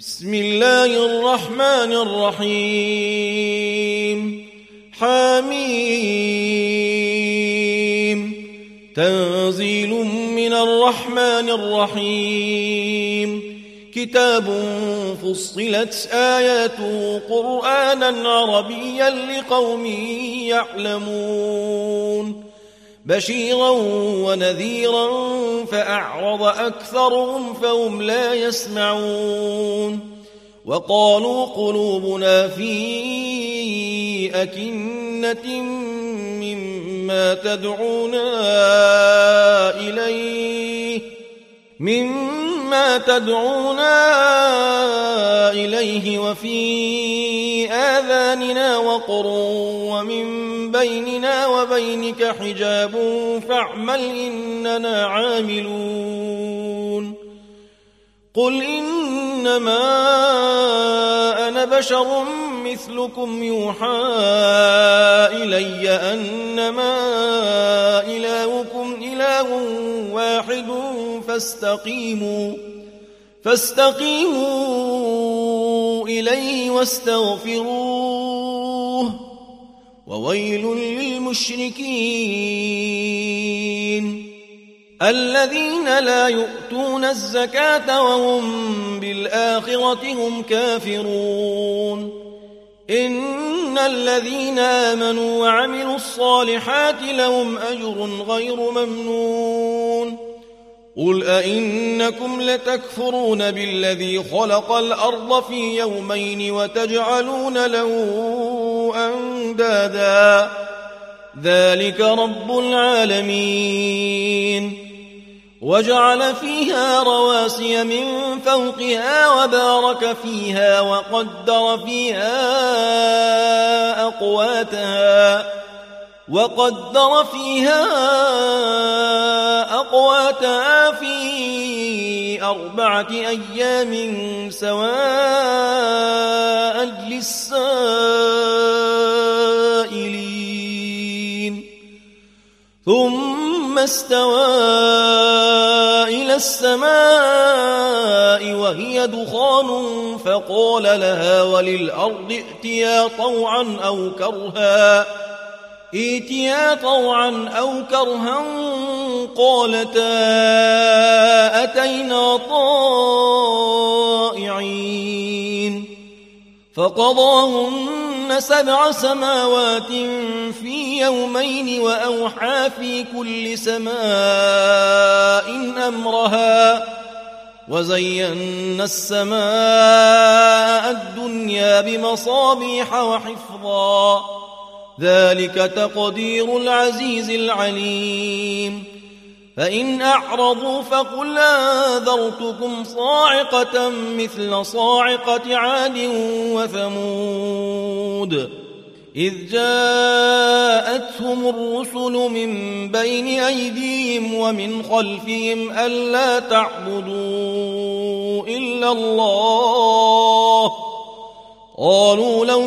بسم الله الرحمن الرحيم حميم تنزيل من الرحمن الرحيم كتاب فصلت آياته قرآنا عربيا لقوم يعلمون بشيرا ونذيرا فأعرض أكثرهم فهم لا يسمعون وقالوا قلوبنا في أكنة مما تدعونا إليه وفي آذاننا وقر ومن بيننا وبينك حجاب فاعمل إننا عاملون قل إنما أنا بشر مثلكم يوحى إلي أنما إلهكم إله واحد فاستقيموا إليه واستغفروه وويل للمشركين الذين لا يؤتون الزكاة وهم بالآخرة هم كافرون إن الذين آمنوا وعملوا الصالحات لهم أجر غير ممنون قل أئنكم لتكفرون بالذي خلق الأرض في يومين وتجعلون له أندادا ذلك رب العالمين وجعل فيها رواسي من فوقها وبارك فيها وقدر فيها أقواتها في 4 أيام سواء للسائلين ثم استوى إلى السماء وهي دخان فقال لها وللأرض ائتيا طوعا أو كرها قالتا أتينا طائعين فقضاهن 7 سماوات في يومين وأوحى في كل سماء أمرها وزينا السماء الدنيا بمصابيح وحفظا ذلك تقدير العزيز العليم فإن أعرضوا فقل أنذرتكم صاعقة مثل صاعقة عاد وثمود إذ جاءتهم الرسل من بين أيديهم ومن خلفهم ألا تعبدوا إلا الله قالوا لو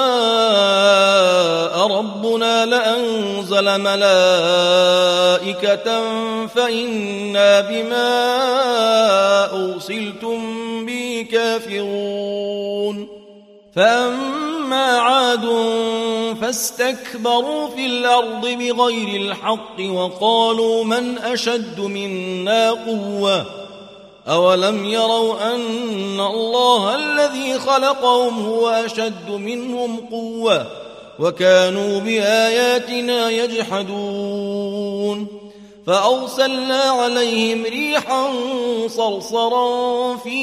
شاء ربنا لأنزل ملائكة فإنا بما أرسلتم به كافرون فأما عاد فاستكبروا في الأرض بغير الحق وقالوا من أشد منا قوة أولم يروا أن الله الذي خلقهم هو أشد منهم قوة وكانوا بآياتنا يجحدون فأرسلنا عليهم ريحا صرصرا في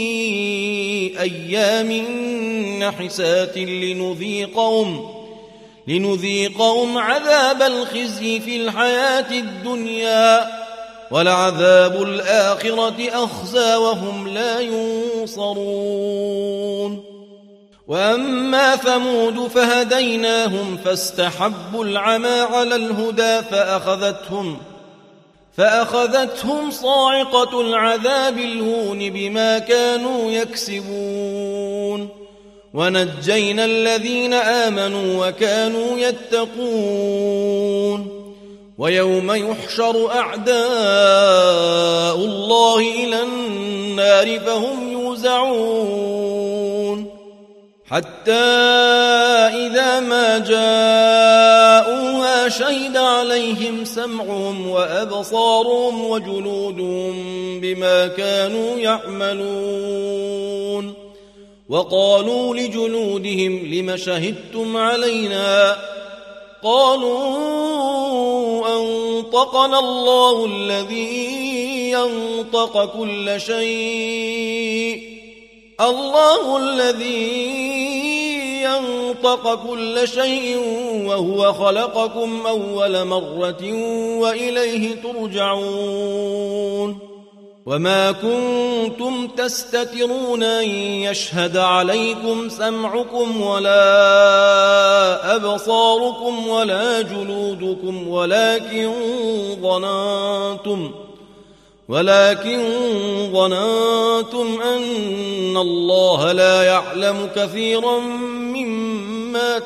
أيام نحسات لنذيقهم عذاب الخزي في الحياة الدنيا ولعذاب الآخرة أخزى وهم لا ينصرون وأما ثمود فهديناهم فاستحبوا العمى على الهدى فأخذتهم صاعقة العذاب الهون بما كانوا يكسبون ونجينا الذين آمنوا وكانوا يتقون ويوم يحشر أعداء الله إلى النار فهم يوزعون حتى إذا ما جاءوها شهد عليهم سمعهم وأبصارهم وجلودهم بما كانوا يعملون وقالوا لجلودهم لم شهدتم علينا قالوا أنطقنا الله الذي ينطق كل شيء وهو خلقكم أول مرة وإليه ترجعون وما كنتم تستترون أن يشهد عليكم سمعكم ولا أبصاركم ولا جلودكم ولكن ظننتم أن الله لا يعلم كثيرا مما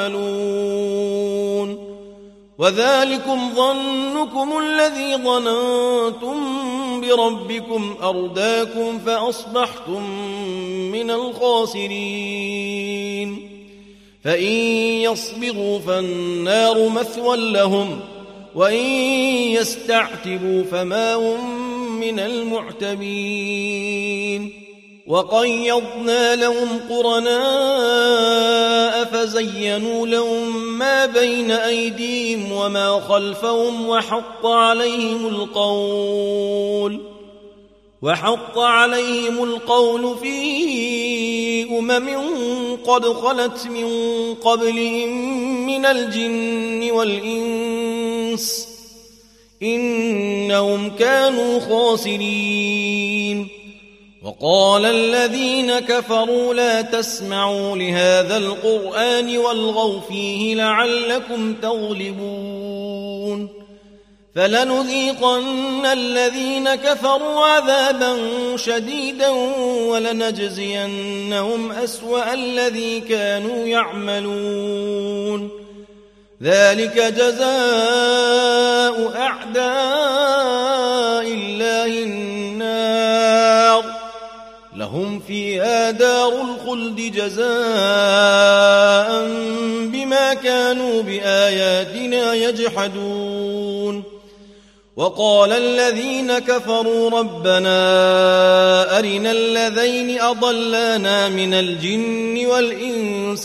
تعملون وذلكم ظنكم الذي ظننتم بربكم أرداكم فأصبحتم من الخاسرين فإن يصبروا فالنار مثوى لهم وإن يستعتبوا فما هم من المعتبين وقيضنا لهم قرناء فزينوا لهم ما بين أيديهم وما خلفهم وحق عليهم القول في قد خلت من قبلهم من الجن والإنس إنهم كانوا خاسرين وقال الذين كفروا لا تسمعوا لهذا القرآن والغوا فيه لعلكم تغلبون فلنذيقن الذين كفروا عذابا شديدا ولنجزينهم أسوأ الذي كانوا يعملون ذلك جزاء أعداء الله النار لهم فيها دار الخلد جزاء بما كانوا بآياتنا يجحدون وقال الذين كفروا ربنا أرنا الذين أضلانا من الجن والإنس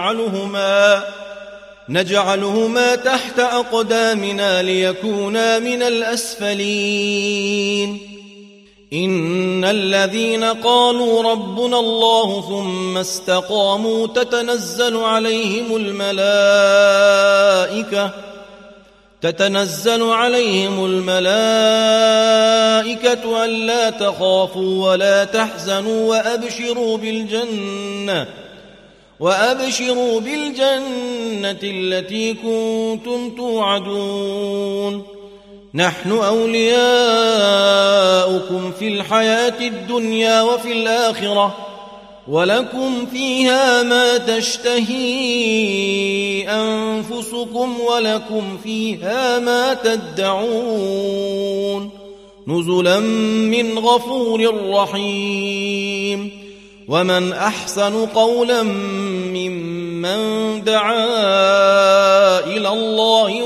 نجعلهما تحت أقدامنا ليكونا من الأسفلين إن الذين قالوا ربنا الله ثم استقاموا تتنزل عليهم الملائكة ألا تخافوا ولا تحزنوا وأبشروا بالجنة التي كنتم توعدون نحن أولياؤكم في الحياة الدنيا وفي الآخرة ولكم فيها ما تشتهي أنفسكم ولكم فيها ما تدعون نزلا من غفور رحيم ومن أحسن قولا ممن دعا إلى الله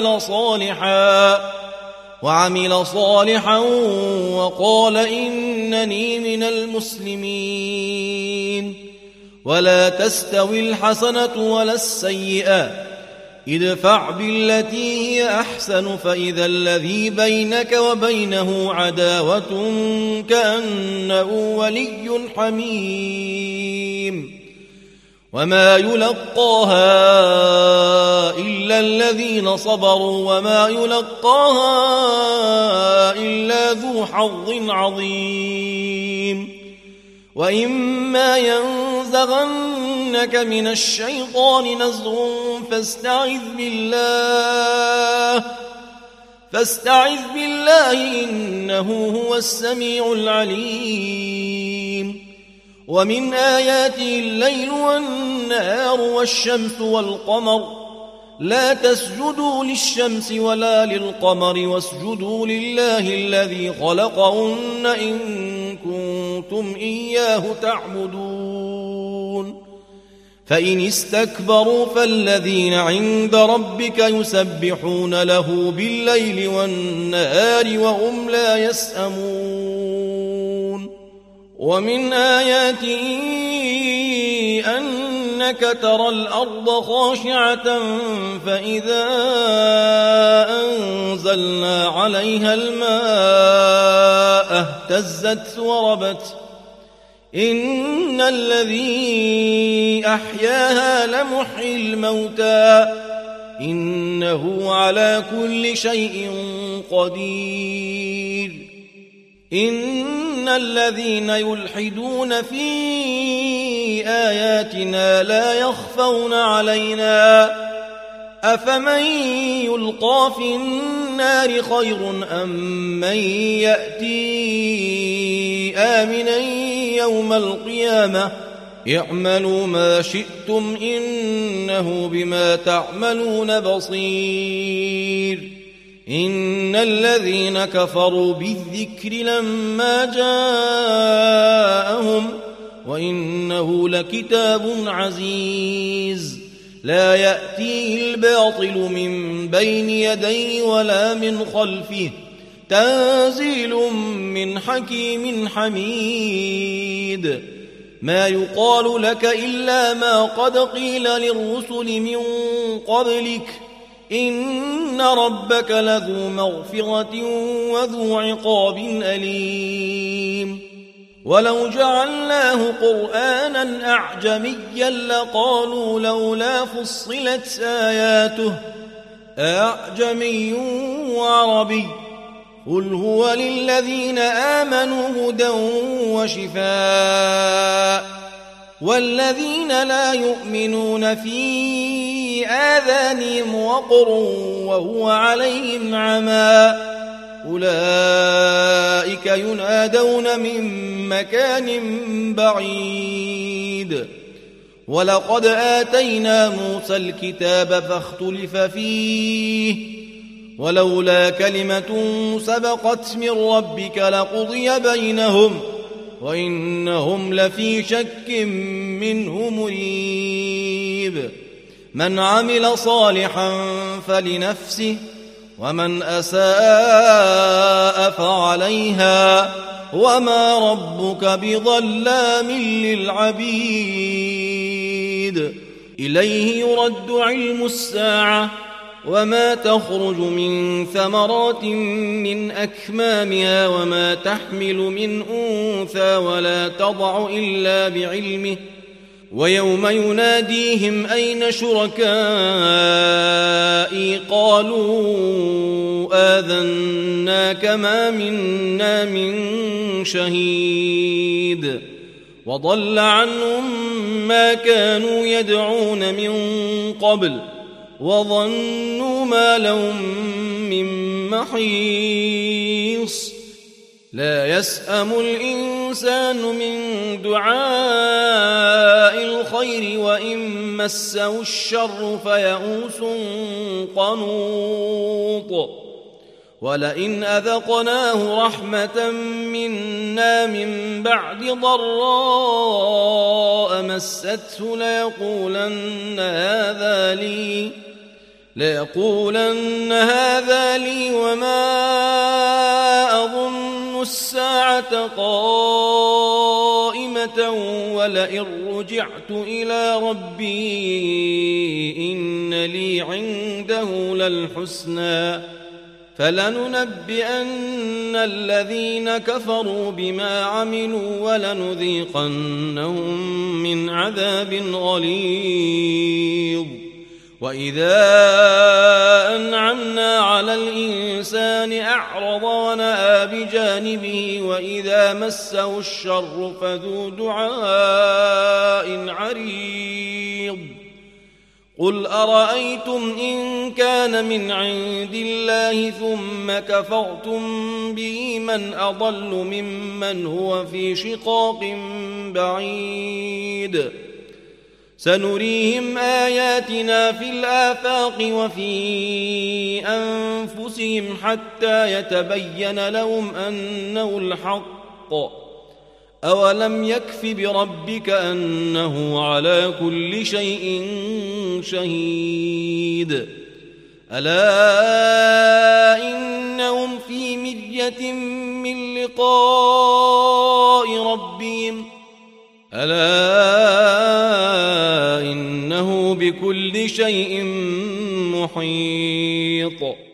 وعمل صالحا وقال إنني من المسلمين ولا تستوي الحسنة ولا السيئة ادفع بالتي هي أحسن فإذا الذي بينك وبينه عداوة كأنه ولي حميم وما يلقاها إلا الذين صبروا وما يلقاها إلا ذو حظ عظيم وإما ينزغنك من الشيطان نزغ فاستعذ بالله إنه هو السميع العليم ومن آياته الليل والنهار والشمس والقمر لا تسجدوا للشمس ولا للقمر واسجدوا لله الذي خلقهن إن كنتم كنتم إياه تعبدون فإن استكبروا فالذين عند ربك يسبحون له بالليل والنهار وهم لا يسأمون ومن آياته أنك ترى الأرض خاشعة فإذا أنزلنا عليها الماء اهتزت وربت إن الذي أحياها لمحيي الموتى إنه على كل شيء قدير إن الذين يلحدون في آياتنا لا يخفون علينا أفمن يلقى في النار خير أم من يأتي آمنا يوم القيامة اعملوا ما شئتم إنه بما تعملون بصير إن الذين كفروا بالذكر لما جاءهم وإنه لكتاب عزيز لا يأتيه الباطل من بين يديه ولا من خلفه تنزيل من حكيم حميد ما يقال لك إلا ما قد قيل للرسل من قبلك إن ربك لذو مغفرة وذو عقاب أليم ولو جعلناه قرآنا أعجميا لقالوا لولا فصلت آياته أعجمي وعربي قل هو للذين آمنوا هدى وشفاء والذين لا يؤمنون في آذانهم وقر وهو عليهم عمى أولئك ينادون من مكان بعيد ولقد آتينا موسى الكتاب فاختلف فيه ولولا كلمة سبقت من ربك لقضي بينهم وإنهم لفي شك منه مريب من عمل صالحا فلنفسه ومن أساء فعليها وما ربك بظلام للعبيد إليه يرد علم الساعة وما تخرج من ثمرات من أكمامها وما تحمل من أنثى ولا تضع إلا بعلمه ويوم يناديهم أين شركائي قالوا آذناك ما منا من شهيد وضل عنهم ما كانوا يدعون من قبل وظنوا ما لهم من محيص لا يسأم الإنسان من دعاء الخير وإن مسه الشر فيئوس قنوط ولئن أذقناه رحمة منا من بعد ضراء مسته ليقولن هذا لي وما أظن الساعة قائمة ولئن رجعت إلى ربي إن لي عنده للحسنى فلننبئن الذين كفروا بما عملوا ولنذيقنهم من عذاب غليظ وإذا أنعمنا على الإنسان أعرض ونأى بجانبه وإذا مسه الشر فذو دعاء عريض قل أرأيتم إن كان من عند الله ثم كفرتم به من أضل ممن هو في شقاق بعيد سنريهم آياتنا في الآفاق وفي أنفسهم حتى يتبين لهم أنه الحق أولم يكف بربك أنه على كل شيء شهيد ألا إنهم في مرية من لقاء ربهم ألا إنه بكل شيء محيط